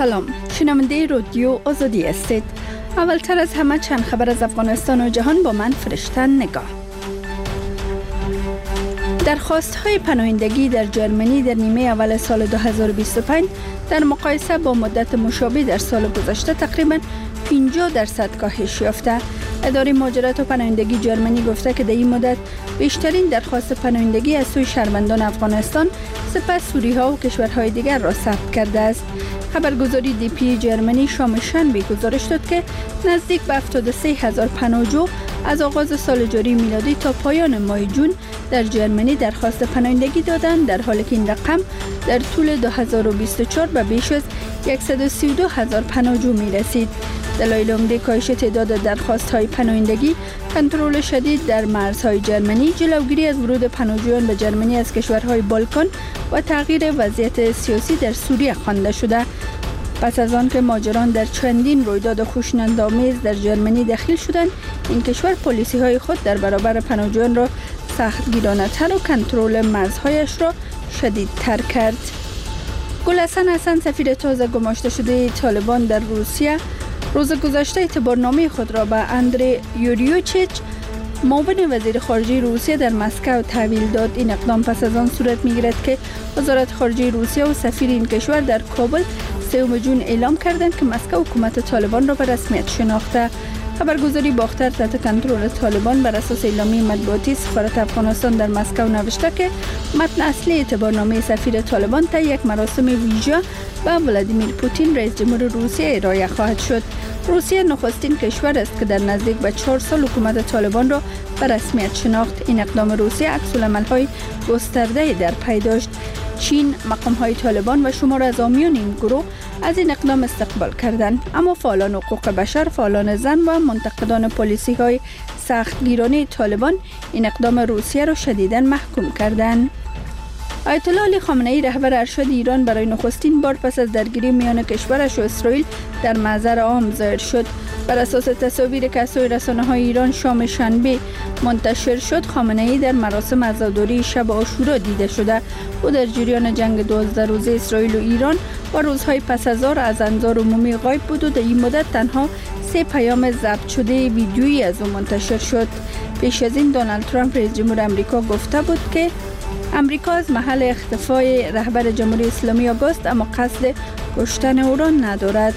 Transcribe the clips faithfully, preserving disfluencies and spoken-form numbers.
سلام، شنونده رادیو آزادی هستید. اولتر از همه چند خبر از افغانستان و جهان با من فرشته نگاه. درخواست‌های پناهندگی در جرمنی در نیمه اول سال دو هزار و بیست و پنج در مقایسه با مدت مشابه در سال گذشته تقریباً پنجاه درصد کاهش یافته. اداره مهاجرت و پناهندگی جرمنی گفته که در این مدت بیشترین درخواست پناهندگی از سوی شهروندان افغانستان، سپس سوری‌ها و کشورهای دیگر را ثبت کرده است. خبرگزاری دی پی جرمنی شام شنبه گزارش داد که نزدیک به هفتاد و سه هزار پناهجو از آغاز سال جاری میلادی تا پایان ماه جون در جرمنی درخواست پناهندگی دادند، در حالی که این رقم در طول دو هزار و بیست و چهار به بیش از صد و سی و دو هزار پناهجو می رسید. دلایل عمده کاهش تعداد درخواست‌های پناهندگی، کنترل شدید در مرزهای جرمنی، جلوگیری از ورود پناهجویان به جرمنی از کشورهای بالکان و تغییر وضعیت سیاسی در سوریه خوانده شده. پس از آن که مهاجران در چندین رویداد خشونت‌آمیز در جرمنی دخیل شدند، این کشور پالیسی‌های خود در برابر پناهجویان را سختگیرانه‌تر و کنترل مرزهایش را شدیدتر کرد. گل حسن حسن، سفیر تازه گماشته شده طالبان در روسیه، روز گذشته اعتبارنامه خود را به اندری یوریوچیچ، معاون وزیر خارجه روسیه در مسکو تحویل داد. این اقدام پس از آن صورت می‌گیرد که وزارت خارجه روسیه و سفیر این کشور در کابل سوم جون اعلام کردند که مسکو حکومت طالبان را به رسمیت شناخته. خبرگزاری باختر تحت کنترل طالبان بر اساس اعلامیه مطبوعاتی سفارت افغانستان در مسکو نوشته که متن اصلی اعتبارنامه سفیر طالبان تا یک مراسم ویژه به ولادیمیر پوتین رئیس جمهور روسیه ارائه خواهد شد. روسیه نخستین کشور است که در نزدیک به چهار سال حکومت طالبان را به رسمیت شناخت. این اقدام روسیه عکس‌العمل‌های گسترده در پی داشت. چین، مقام‌های طالبان و شمار از حامیان این گروه از این اقدام استقبال کردند، اما فعالان حقوق بشر، فعالان زن و منتقدان پالیسی‌های سختگیرانه طالبان این اقدام روسیه را شدیداً محکوم کردند. آیت الله علی خامنه‌ای، رهبر ارشد ایران، برای نخستین بار پس از درگیری میان کشورش و اسرائیل در محضر عام ظاهر شد. بر اساس تصاویر که از سوی رسانه‌های ایران شام شنبه منتشر شد، خامنه‌ای در مراسم عزاداری شب عاشورا دیده شده. او در جریان جنگ دوازده روزه اسرائیل و ایران و روزهای پس از آن از انظار عمومی غایب بود و در این مدت تنها سه پیام ضبط شده ویدیویی از او منتشر شد. پیش از این دونالد ترامپ رئیس جمهور آمریکا گفته بود که امریکا از محل اختفای رهبر جمهوری اسلامی آگاست، اما قصد کشتن او را ندارد.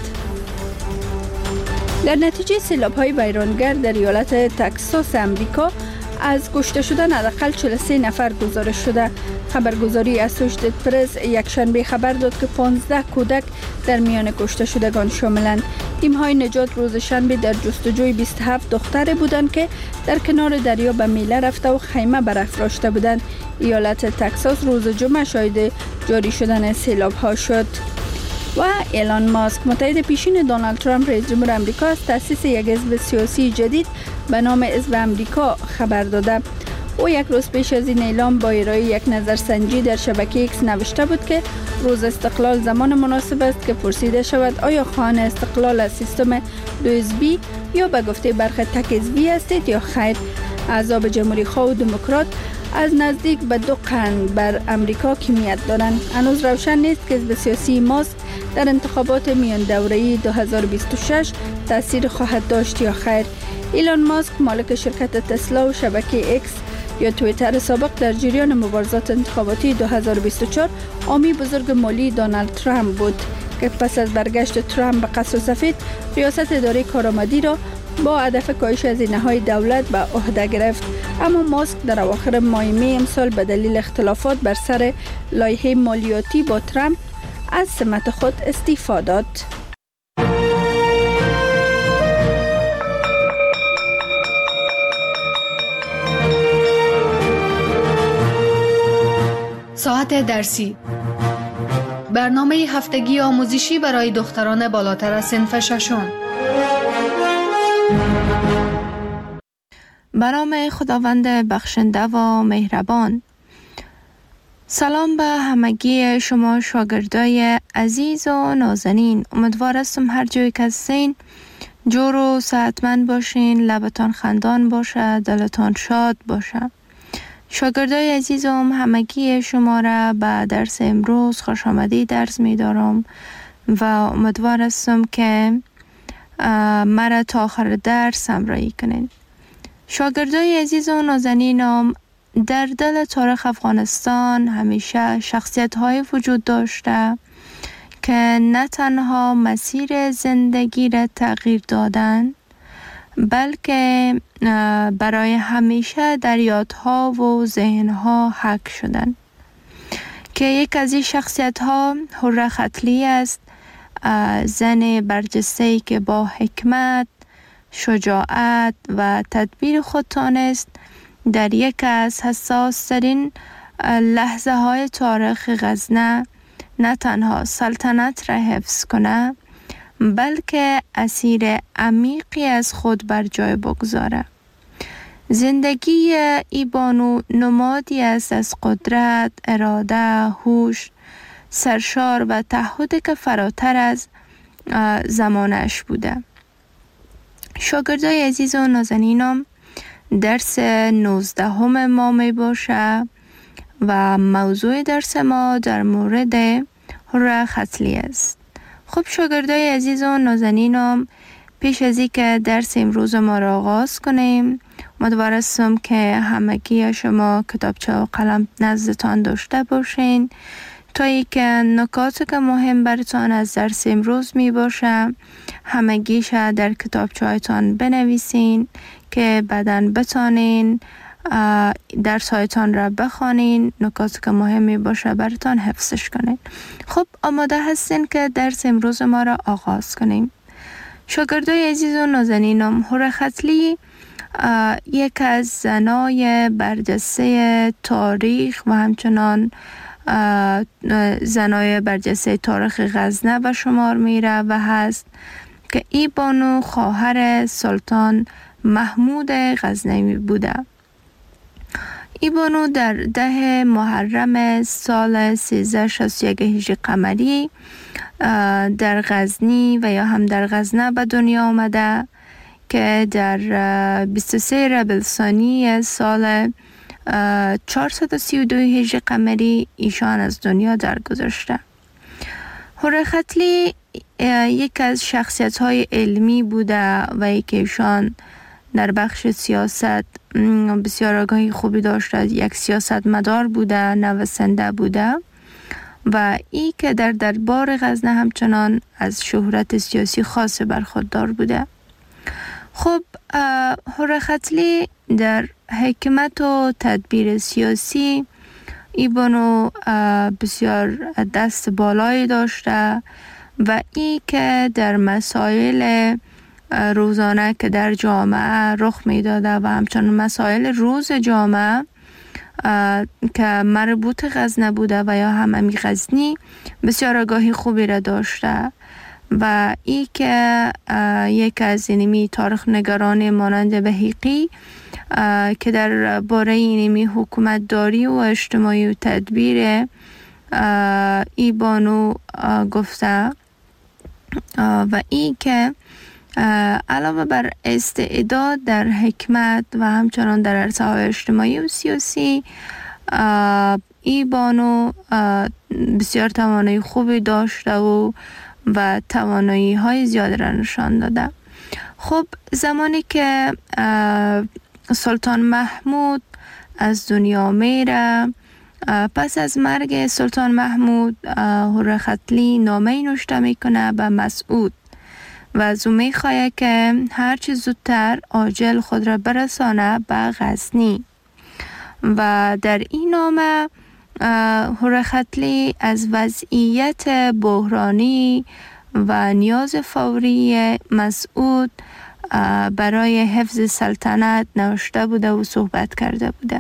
در نتیجه سیلاب‌های ویرانگر در ایالت تکساس امریکا از کشته شدن حداقل چهل و سه نفر گزارش شده. خبرگزاری اسوشیتد پرس یک شنبه خبر داد که پانزده کودک در میان کشته شدگان شاملند. تیم‌های نجات روز شنبه در جستجوی بیست و هفت دختر بودند که در کنار دریا به میله رفته و خیمه برافراشته بودند. ایالت تکساس روز جمعه شاهد جاری شدن سیلاب‌ها شد. و ایلان ماسک، متحد پیشین دونالد ترامپ رئیس جمهور آمریکا، از تأسیس یک حزب سیاسی جدید به نام حزب آمریکا خبر داده. او یک روز پیش از این اعلام با ارائه یک نظرسنجی در شبکه ایکس نوشته بود که روز استقلال زمان مناسب است که پرسیده شود آیا خواهان استقلال از سیستم دو حزبی یا به گفته برخی تک حزبی هستید یا خیر. احزاب جمهوری خواه و دموکرات از نزدیک به دو قرن بر امریکا کمیت دارند. هنوز روشن نیست که حزب سیاسی ماسک در انتخابات میان دوره‌ای دو هزار و بیست و شش تاثیر خواهد داشت یا خیر. ایلان ماسک، مالک شرکت تسلا و شبکه ایکس یا توییتر سابق، در جریان مبارزات انتخاباتی دو هزار و بیست و چهار حامی بزرگ مالی دونالد ترامپ بود که پس از برگشت ترامپ به قصر سفید ریاست اداره کارآمدی را با هدف کاهش هزینه‌های دولت به عهده گرفت. اما ماسک در اواخر ماه می امسال به دلیل اختلافات بر سر لایحه مالیاتی با ترامپ از سمت خود استعفا داد. ساعت درسی، برنامه هفتگی آموزشی برای دختران بالاتر از صنف ششم. به نام خداوند بخشنده و مهربان. سلام به همگی شما شاگردای عزیز و نازنین. امیدوار هستم هر جایی که هستین جور و صحتمند باشین، لبتان خندان باشه، دلتان شاد باشه. شاگردای عزیزم، همگی شما را به درس امروز خوش آمدید درس می دارم و امیدوار هستم که مرا تا آخر درس همراهی کنین. شاگردای عزیز و نازنینم، در دل تاریخ افغانستان همیشه شخصیت های وجود داشته که نه تنها مسیر زندگی را تغییر دادن، بلکه برای همیشه در یادها و ذهنها حک شدن. که یک از این شخصیت ها حره ختلی است، زن برجسته‌ای که با حکمت، شجاعت و تدبیر خود تانست در یک از حساس ترین لحظه های تاریخ غزنه نه تنها سلطنت را حفظ کنه، بلکه اسیر عمیقی از خود بر جای بگذاره. زندگی ای بانو نمادی است از قدرت، اراده، هوش، سرشار و تعهد که فراتر از زمانش بوده. شاگردای عزیز و نازنینم، درس نوزدهم ما می باشه و موضوع درس ما در مورد حره ختلی است. خب شاگردای عزیز و نازنینم، پیش از اینکه درس امروز ما را آغاز کنیم، امیدوار هستم که همگی شما کتابچه و قلم نزدتان داشته باشین تا اینکه نکاتی که مهم براتان از درس امروز می باشه همگیش در کتابچه هایتان بنویسین که بعداً بتانین درس هایتان را بخوانین، نکاتی که مهم می باشه براتان حفظش کنین. خب آماده هستین که درس امروز ما را آغاز کنیم. شاگردای عزیز و نازنینم، حره ختلی یک از زنای برجسته تاریخ و همچنان زنای برجسته تاریخ غزنه به شمار میره و هست که ای بانو خواهر سلطان محمود غزنوی بوده. ای بانو در ده محرم سال سیزده و شصت و یک هجری قمری در غزنی و یا هم در غزنه به دنیا آمده که در بیست و سه ربیع الثانی سال چهارصد و سی و دو هجری قمری ایشان از دنیا درگذشته. حره ختلی یک از شخصیت های علمی بوده و یک ایشان در بخش سیاست بسیار آگاهی خوبی داشته، یک سیاست مدار بوده، نویسنده بوده و ای که در دربار غزنه همچنان از شهرت سیاسی خاص برخوردار بوده. خب حره ختلی در حکمت و تدبیر سیاسی ای بانو بسیار دست بالایی داشته و ای که در مسائل روزانه که در جامعه رخ می داده و همچنان مسائل روز جامعه که مربوط غزنه بوده و یا هم امی غزنی بسیار آگاهی خوبی را داشته و ای که یک از اینمی تاریخ نگاران مانند بهیقی که در باره اینمی حکومت داری و اجتماعی و تدبیر ای بانو گفته و ای که علاوه بر استعداد در حکمت و همچنان در عرصه‌های اجتماعی و سیاسی، ای بانو بسیار توانایی خوبی داشته و و توانایی های زیاد را نشان داده. خب زمانی که سلطان محمود از دنیا میره، پس از مرگ سلطان محمود حره ختلی نامه نوشته میکنه به مسعود و از او میخواه که هرچی زودتر عاجل خود را برسانه به غزنی و در این نامه حره ختلی از وضعیت بحرانی و نیاز فوری مسعود برای حفظ سلطنت نوشته بوده و صحبت کرده بوده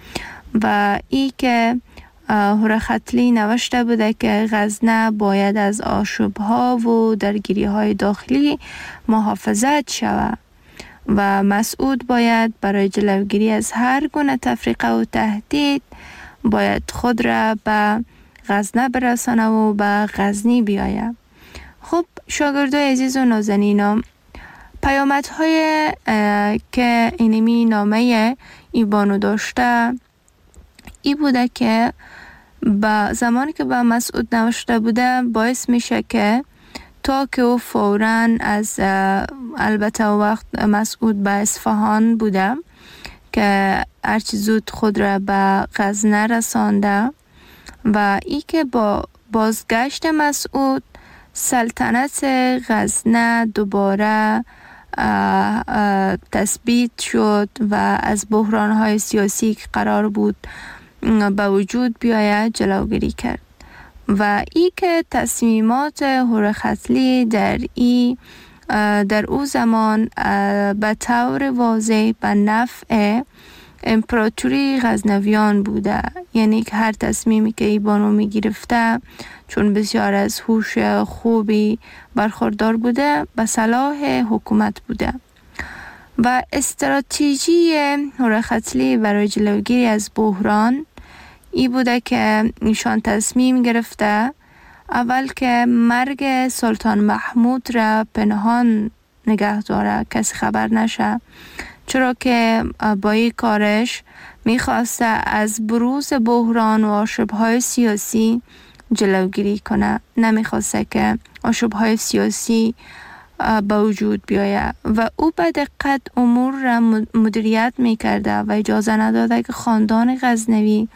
و ای که حره ختلی نوشته بوده که غزنه باید از آشوب‌ها و درگیری‌های داخلی محافظت شود و مسعود باید برای جلوگیری از هر گونه تفریقه و تهدید باید خود را به غزنه برسانه و به غزنی بیاید. خب شاگردای عزیز و نازنینم، پیامدهای که اینمی نامه ای بانو داشته ای بوده که با زمانی که با مسعود نوشته بوده باعث میشه که تا که او فوراً از البته وقت مسعود به اصفهان بوده که هرچی زود خود را به غزنه رسانده و ای که با بازگشت مسعود سلطنت غزنه دوباره تثبیت شد و از بحران‌های سیاسی که قرار بود به وجود بیاید جلوگیری کرد و ای که تصمیمات هورختلی در ای در او زمان به طور واضح به نفع امپراتوری غزنویان بوده، یعنی که هر تصمیمی که ای بانو می گرفته چون بسیار از هوش خوبی برخوردار بوده به صلاح حکومت بوده و استراتژی هورختلی برای جلوگیری از بحران ای بوده که ایشان تصمیم گرفته اول که مرگ سلطان محمود را پنهان نگه داره، کسی خبر نشه، چرا که با این کارش میخواسته از بروز بحران و آشوب‌های سیاسی جلوگیری کنه، نمیخواسته که آشوب‌های سیاسی به وجود بیاید و او به دقت امور را مدیریت میکرده و اجازه نداده که خاندان غزنوی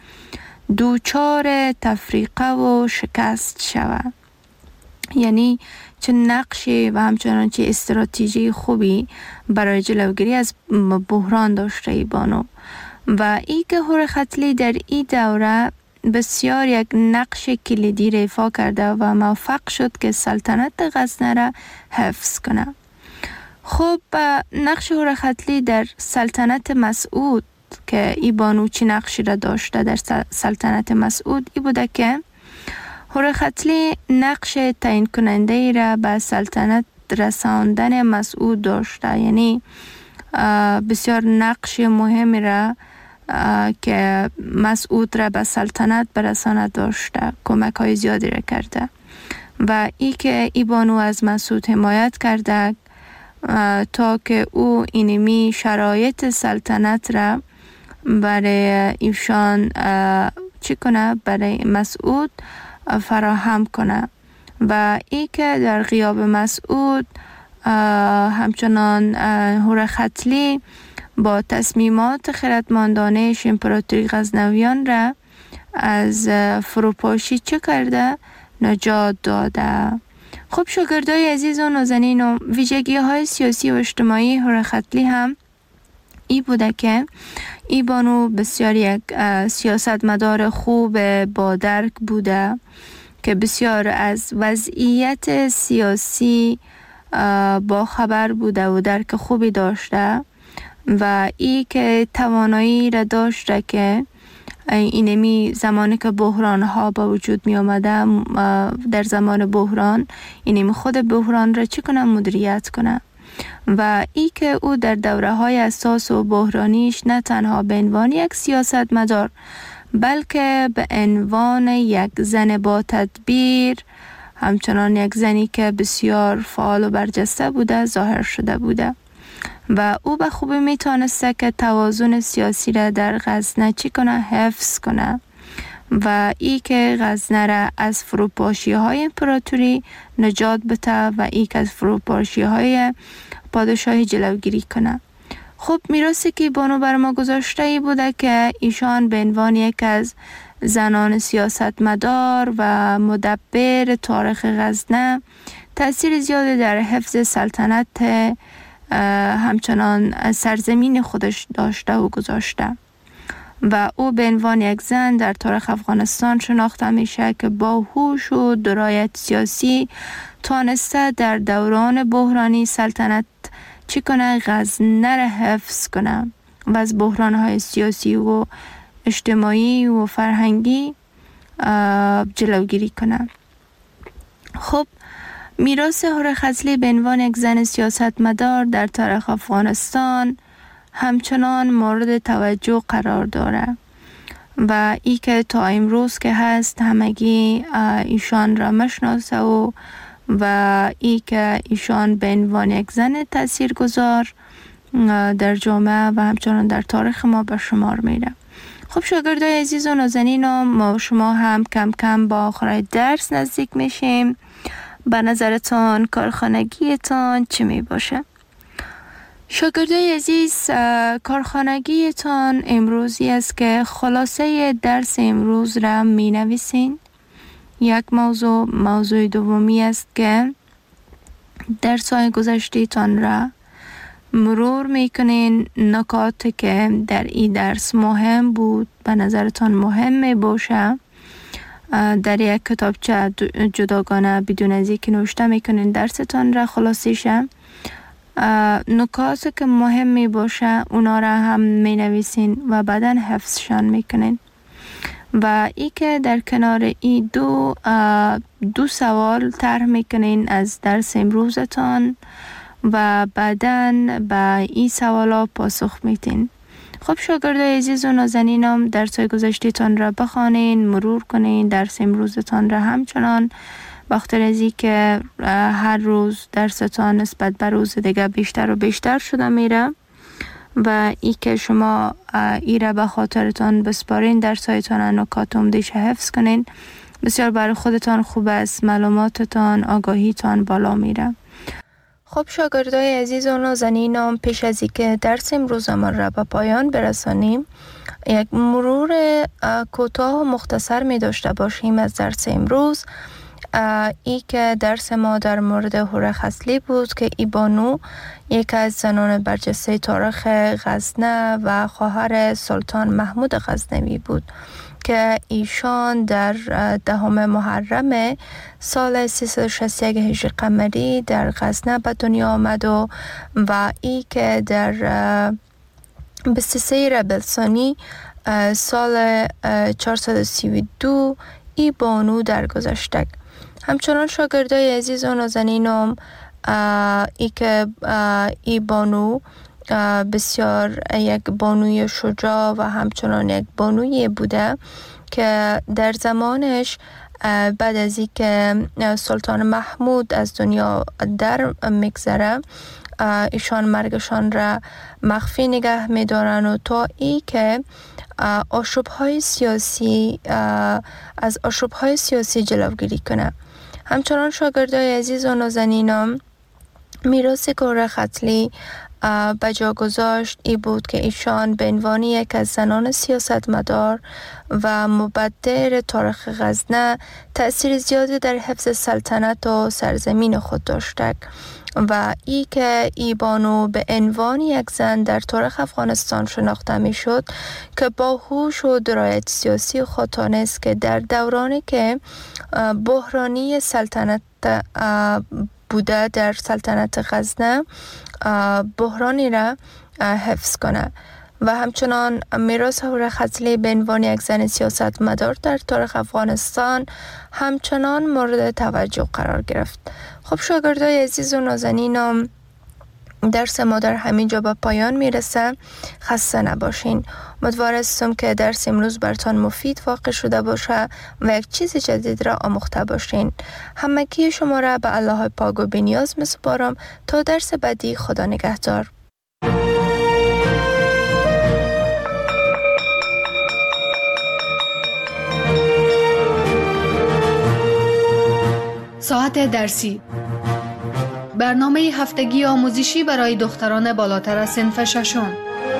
دوچار تفریقه و شکست شود. یعنی چه نقشی و همچنان چه استراتژی خوبی برای جلوگیری از بحران داشته ای بانو و ای که هورختلی در این دوره بسیار یک نقش کلیدی را ایفا کرده و موفق شد که سلطنت غزنه را حفظ کنه. خب نقش هورختلی در سلطنت مسعود که ای بانو چی نقشی را داشته در سلطنت مسعود ای بوده که هورختلی نقش تعیین کننده ای را به سلطنت رساندن مسعود داشته، یعنی بسیار نقش مهمی را که مسعود را به سلطنت برساند داشته، کمک های زیادی را کرده و ای که ای بانو از مسعود حمایت کرده تا که او اینمی شرایط سلطنت را برای ایشان چی کنه، برای مسعود فراهم کنه و ای که در غیاب مسعود همچنان هورختلی با تصمیمات خردمندانه امپراتوری غزنویان را از فروپاشی چه کرده؟ نجات داده. خب شاگردای عزیز و نازنین و ویژگی های سیاسی و اجتماعی هورختلی هم ای بوده که ای بانو بسیار یک سیاستمدار خوب با درک بوده که بسیار از وضعیت سیاسی با خبر بوده و درک خوبی داشته و ای که توانایی را داشته که اینمی زمانی که بحران ها با وجود می آمده در زمان بحران اینمی خود بحران را چی کنه، مدیریت کنه و ای که او در دوره های اساس و بحرانیش نه تنها به عنوان یک سیاستمدار بلکه به عنوان یک زن با تدبیر، همچنان یک زنی که بسیار فعال و برجسته بوده ظاهر شده بوده و او به خوبی میتونسته که توازن سیاسی را در غزنه چی کنه، حفظ کنه و ای که غزنه را از فروپاشی های امپراتوری نجات بده و ای که از فروپاشی های پادشاهی جلوگیری کنه. خب میراثی که بانو بر ما گذاشته ای بوده که ایشان به عنوان یک از زنان سیاستمدار و مدبر تاریخ غزنه تأثیر زیادی در حفظ سلطنت همچنان سرزمین خودش داشته و گذاشته و او به عنوان یک زن در تاریخ افغانستان شناخته میشه که با هوش و درایت سیاسی تانسته در دوران بحرانی سلطنت چی کنه، غزنه را حفظ کنه و از بحرانهای سیاسی و اجتماعی و فرهنگی جلوگیری کنه. خب میراث هورختلی به عنوان یک زن سیاستمدار در تاریخ افغانستان همچنان مورد توجه قرار داره و ای که تا امروز که هست همگی ایشان را مشناسه و و ای که ایشان به عنوان یک زن تاثیرگذار در جامعه و همچنان در تاریخ ما به شمار میره. خب شاگردای عزیز و نازنین، ما شما هم کم کم با آخر درس نزدیک میشیم به نظرتان کارخانگیتان چی می باشه؟ شاگردای عزیز، کارخانگیتان امروزی است که خلاصه درس امروز را می نویسین. یک موضوع موضوع دومی است که درس های گذشته‌تان را مرور میکنین. نکاتی که در این درس مهم بود به نظرتان مهم می باشه در یک کتابچه جداگانه بدون از اینکه نوشته میکنین درستان را خلاصیشه. نکاتی که مهم می باشه اونا را هم می نویسین و بعدا حفظشان میکنین. و ای که در کنار ای دو دو سوال طرح میکنین از درس امروزتان و بعداً به این سوالا پاسخ میتین. خب شاگردای عزیز و نازنینم، درس‌های گذشته‌تان را بخوانین، مرور کنین، درس امروزتان را همچنان، بخاطر از این که هر روز درستان نسبت به روز دیگه بیشتر و بیشتر شده میره و ای که شما ای را به خاطرتان بسپارین، درس‌هایتان نکات عمده‌اش حفظ کنین، بسیار برای خودتان خوب است، معلوماتتان، آگاهیتان بالا میره. خب شاگردای عزیز و نازنینم، پیش از اینکه درس امروزمان را به پایان برسانیم، یک مرور کوتاه و مختصر می داشته باشیم از درس امروز. ای که درس ما در مورد هوره خصلی بود که ای بانو یک از زنان برجسته تاریخ غزنه و خواهر سلطان محمود غزنوی بود که ایشان در دهم محرم سال سیصد و شصت و یک هجری قمری در غزنه به دنیا آمد و و ای که در بیست و سه ربیع الثانی سال چهارصد و سی و دو ای بانو درگذشت. همچنان شاگردای عزیز و نازنینم، ای که ای بانو بسیار یک بانوی شجاع و همچنان یک بانوی بوده که در زمانش بعد از این که سلطان محمود از دنیا در میگذره، ایشان مرگشان را مخفی نگه میدارن و تا ای که آشوب‌های سیاسی از آشوب‌های سیاسی جلوگیری کنه. همچنان شاگردای عزیز و نازنینم، میراث هوره خصلی به جا گذاشت ای بود که ایشان به عنوان یک از زنان سیاستمدار و مبدر تاریخ غزنه تأثیر زیادی در حفظ سلطنت و سرزمین خود داشته و ای که ای بانو به عنوان یک زن در تاریخ افغانستان شناخته می شد که با هوش و درایت سیاسی خود تانست که در دورانی که بحرانی سلطنت بوده در سلطنت غزنه بحرانی را حفظ کنه و همچنان میراث هوره خصلی به عنوان یک زن سیاستمدار در تاریخ افغانستان همچنان مورد توجه قرار گرفت. خب شاگردای عزیز و نازنینم، درس ما در همین جا به پایان میرسه. خسته نباشین. امیدوارم که درس امروز براتون مفید واقع شده باشه و یک چیز جدید را آموخته باشین. همگی شما را به الله پاک و بی‌نیاز میسپارم تا درس بعدی. خدا نگهدار. ساعت درسی، برنامه هفتگی آموزشی برای دختران بالاتر از صنف ششم.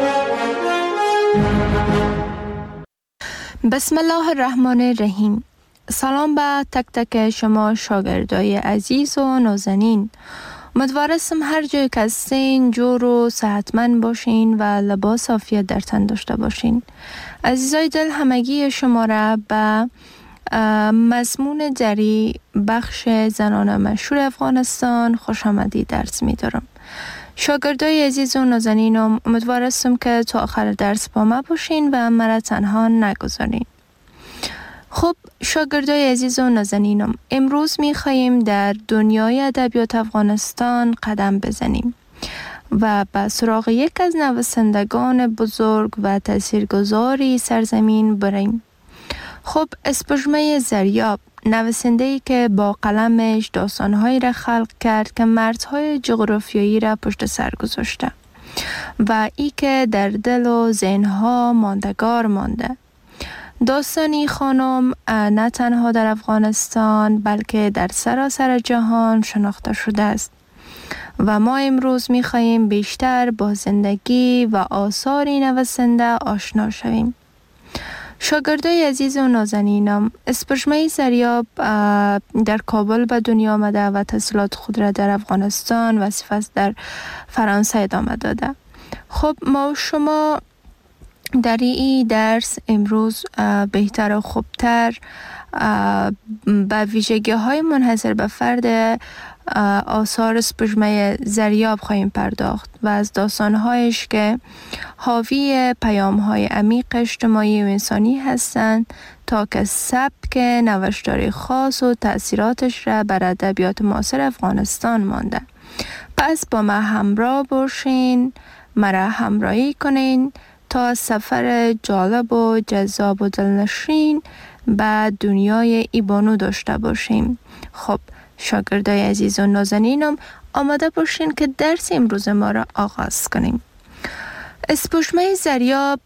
بسم الله الرحمن الرحیم. سلام به تک تک شما شاگردای عزیز و نازنین. امیدوارم هر جای که هستین جور و صحتمند باشین و لباس عافیت در تن داشته باشین. عزیزای دل، همگی شما را به مضمون دری بخش زنان مشهور افغانستان خوش آمدید درس می دارم. شاگردای عزیز و نازنینم، امیدوارم که تا آخر درس با ما باشین و مرا تنها نگذارین. خب شاگردای عزیز و نازنینم، امروز می خواهیم در دنیای ادبیات افغانستان قدم بزنیم و به سراغ یک از نویسندگان بزرگ و تاثیرگذاری سرزمین بریم. خب اسپژمه زریاب، نویسنده‌ای که با قلمش داستان‌هایی را خلق کرد که مرزهای جغرافیایی را پشت سر گذاشته و ای که در دل و ذهن‌ها ماندگار مانده. داستانی خانم نه تنها در افغانستان بلکه در سراسر جهان شناخته شده است و ما امروز می خواهیم بیشتر با زندگی و آثار نویسنده آشنا شویم. شاگردای عزیز و نازنینم، اسپژمه زریاب در کابل به دنیا آمده و تحصیلات خود را در افغانستان و سپس در فرانسه ادامه داده. خب ما و شما در این درس امروز بهتر و خوبتر به ویژگی های منحصر به فرد آثار اسپژمه زریاب خواهیم پرداخت و از داستانهایش که حاوی پیام های عمیق اجتماعی و انسانی هستند تا که سبک نوشتاری خاص و تأثیراتش را بر ادبیات معاصر افغانستان مانده. پس با ما همراه باشین، مرا همراهی کنین تا سفر جالب و جذاب و دلنشین به دنیای ایبانو داشته باشیم. خب شاگردای عزیز و نازنینم، آماده باشین که درس امروز ما را آغاز کنیم. اسپژمه زریاب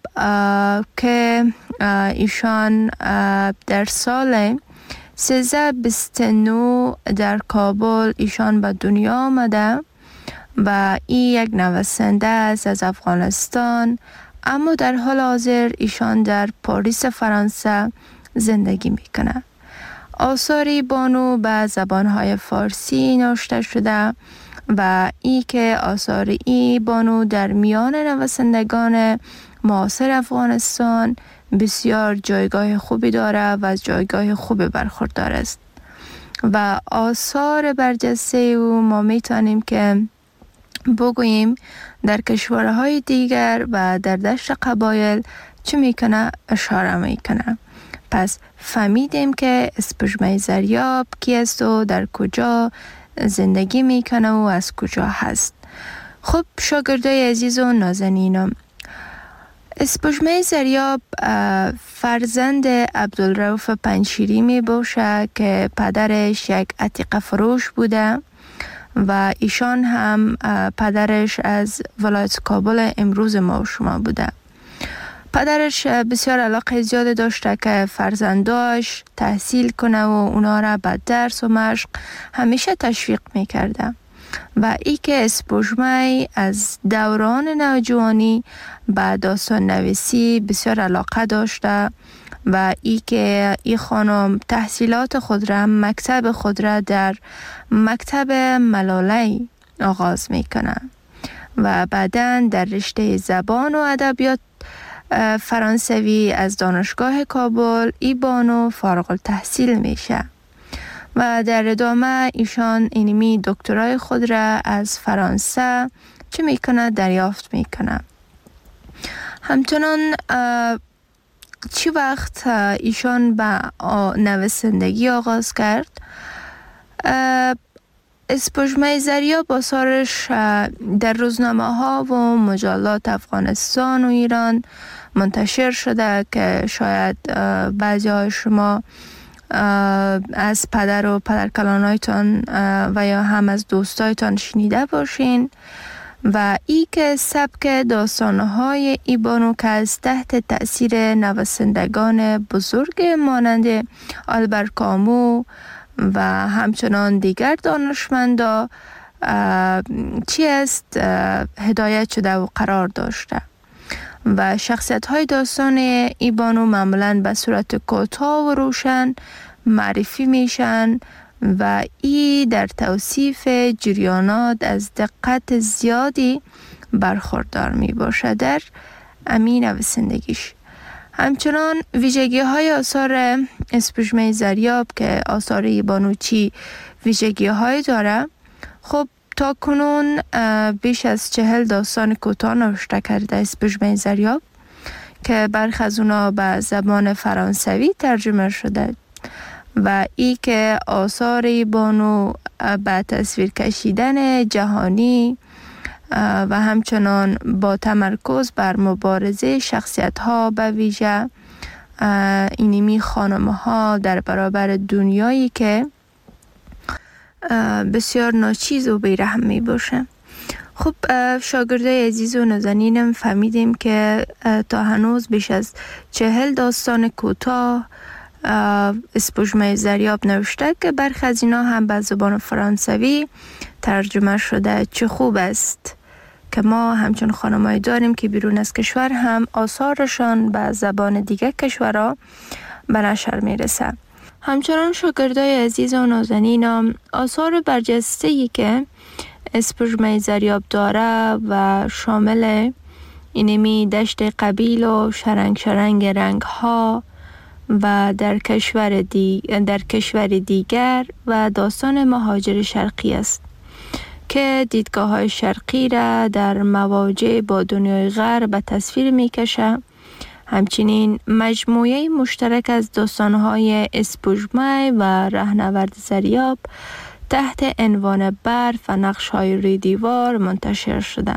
که ایشان در سال سیزده بیست و نه در کابل ایشان به دنیا آمده و این یک نویسنده است از افغانستان، اما در حال حاضر ایشان در پاریس فرانسه زندگی میکنه. آثاری بانو به زبانهای فارسی نوشته شده و ای که آثار ای بانو در میان نویسندگان معاصر افغانستان بسیار جایگاه خوبی داره و از جایگاه خوبی برخوردار است و آثار برجسته او ما میتونیم که بگوییم در کشورهای دیگر و در دشت قبایل چه میکنه اشاره میکنه. پس فهمیدیم که اسپژمه زریاب کی است و در کجا زندگی میکنه و از کجا هست. خب شاگردای عزیز و نازنینم، اسپژمه زریاب فرزند عبدالرؤف پنجشیری می باشه که پدرش یک عتیقه فروش بوده و ایشان هم پدرش از ولایت کابل امروز ما و شما بوده. پدرش بسیار علاقه زیاد داشته که فرزنداش تحصیل کنه و اونا را به درس و مشق همیشه تشویق میکرده و ای که اسپژمه از دوران نوجوانی به داستان نویسی بسیار علاقه داشته و ای که ای خانم تحصیلات خود را مکتب خود را در مکتب ملالی آغاز میکنه و بعداً در رشته زبان و ادبیات فرانسوی از دانشگاه کابل ای بانو فارغ التحصیل میشه و در ادامه ایشان اینمی دکترای خود را از فرانسه چه میکنه دریافت میکنه. همچنان چی وقت ایشان به نویسندگی آغاز کرد، اسپژمه زریاب آثارش در روزنامه ها و مجلات افغانستان و ایران منتشر شده که شاید بعضی های شما از پدر و پدرکلانایتان و یا هم از دوستایتان شنیده باشین و ای که سبک داستانهای ای بانو که از تحت تأثیر نویسندگان بزرگ مانند آلبر کامو و همچنان دیگر دانشمندا چی است هدایت شده و قرار داشته و شخصیت های داستان ای بانو معمولاً به صورت کوتاه و روشن معرفی میشن و ای در توصیف جریانات از دقت زیادی برخوردار می باشه در امین نویسندگیش. همچنان ویژگی های آثار اسپژمه زریاب که آثار ای بانو چی ویژگی های داره، خب تا کنون بیش از چهل داستان کوتاه نوشته کرده اسپژمه زریاب که برخی از اونا به زبان فرانسوی ترجمه شده و ای که آثار ای بانو به تصویر کشیدن جهانی و همچنان با تمرکز بر مبارزه شخصیت ها به ویژه اینیمی خانم ها در برابر دنیایی که بسیار ناچیز و بیرحم می باشه. خب شاگردای عزیز و نازنینم فهمیدیم که تا هنوز بیش از چهل داستان کوتاه اسپوژمه زریاب نوشته که برخی از اینا هم به زبان فرانسوی ترجمه شده. چه خوب است که ما همچون خانمایی داریم که بیرون از کشور هم آثارشان به زبان دیگه کشورها به نشر میرسه. همچنان شاگردای عزیز و نازنینم آثار برجسته‌ای که اسپوژمه زریاب داره و شامل اینمی دشت قبیل و شرنگ شرنگ رنگ ها و در کشور, دی... در کشور دیگر و داستان مهاجر شرقی است که دیدگاه های شرقی را در مواجه با دنیای غرب به تصویر می کشه. همچنین مجموعه مشترک از داستان های اسپوژمه و رهنورد زریاب تحت عنوان برف و نقش های روی دیوار منتشر شده.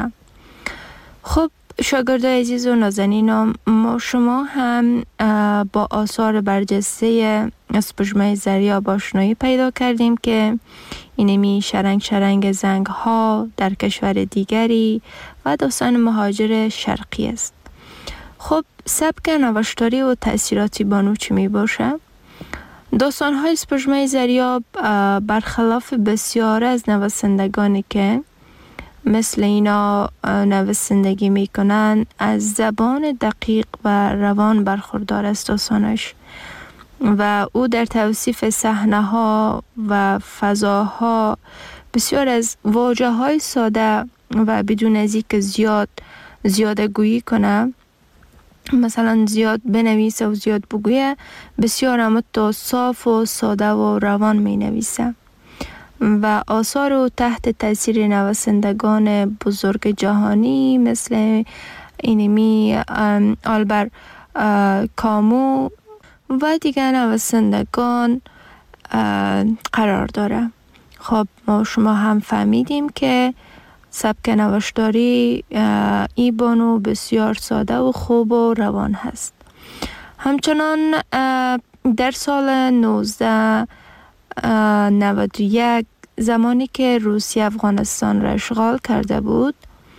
خب شاگردای عزیز و نازنینم، ما شما هم با آثار برجسته اسپوژمه زریاب آشنایی پیدا کردیم که اینمی شرنگ شرنگ زنگ ها در کشور دیگری و داستان مهاجر شرقی است. خب سبک نوشتاری و تأثیراتی بانو چی می باشه؟ داستان های اسپوژمه زریاب برخلاف بسیار از نویسندگانی که مثل اینا نویسندگی میکنن از زبان دقیق و روان برخوردار است داستانش و او در توصیف صحنه ها و فضاها بسیار از واژه های ساده و بدون از اینکه زیاد زیاده گویی کنه، مثلا زیاد بنویسه و زیاد بگویه، بسیار اما صاف و ساده و روان می نویسه و آثار او تحت تاثیر نویسندگان بزرگ جهانی مثل اینمی آلبر کامو و دیگر نویسندگان قرار داره. خب ما شما هم فهمیدیم که سبک نوشتاری ای بانو بسیار ساده و خوب و روان هست. همچنان در سال نوزده نود و یک زمانی که روسیه افغانستان را اشغال کرده بود،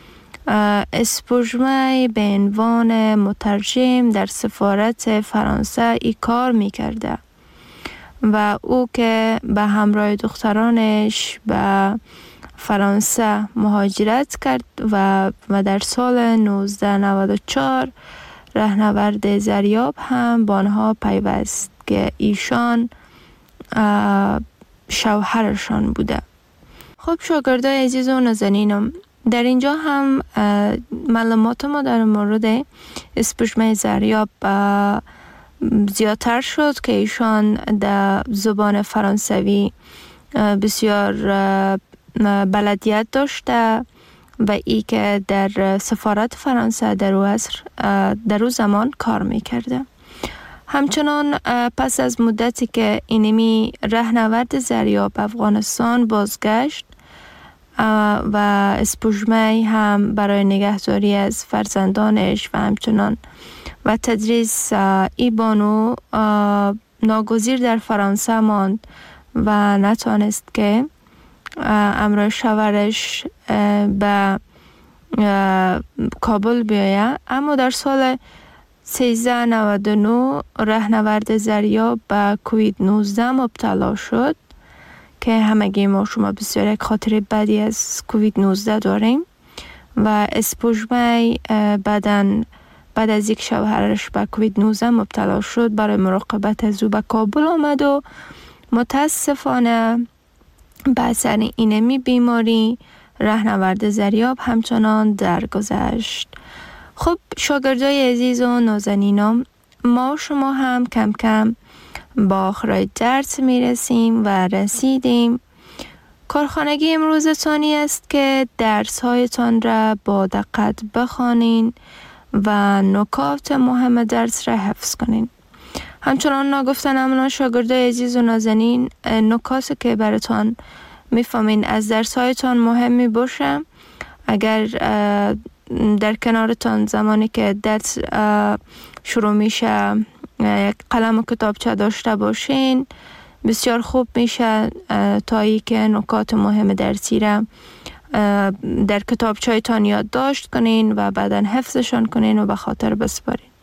اسپوژمه به عنوان مترجم در سفارت فرانسه ای کار می کرده و او که به همراه دخترانش به فرانسه مهاجرت کرد و و در سال نوزده نود و چهار رهنورد زریاب هم با آنها پیوست که ایشان شوهرشان بوده. خب شاگردای عزیز و نازنینم، در اینجا هم معلومات ما در مورد اسپوژمه زریاب زیادتر شد که ایشان در زبان فرانسوی بسیار بلدیت داشته و ای که در سفارت فرانسه در او عصر در او زمان کار میکرده. همچنان پس از مدتی که اینمی رهنورد زریاب افغانستان بازگشت و اسپوژمه هم برای نگهداری از فرزندانش و همچنان و تدریس ای بانو ناگزیر در فرانسه ماند و نتانست که امروز شوهرش به کابل بیاید. اما در سال سیزده نود و نه رهنورد زریاب به کووید نوزده مبتلا شد که همگی ما شما بسیار یک خاطر بدی از کووید نوزده داریم و اسپوژمه بعدن بعد از یک شوهرش به کووید نوزده مبتلا شد برای مراقبت از او به کابل آمد و متاسفانه به اثر اینمی بیماری رهنورد زریاب همچنان درگذشت. خب شاگردای عزیز و نازنینم، ما شما هم کم کم با آخرای درس میرسیم و رسیدیم. کارخانگی امروزتانی است که درس هایتان را با دقت بخوانین و نکات مهم درس را حفظ کنین. همچنان نگفتن امنا شاگردای عزیز و نازنین، نکاتی که براتان میفهمین از درس هایتان مهم می باشه. اگر در کنارتان زمانی که درس شروع میشه یک قلم و کتابچه داشته باشین بسیار خوب میشه تا ای که نکات مهم درسی را در کتابچه‌تان یادداشت کنین و بعداً حفظشان کنین و به خاطر بسپارین.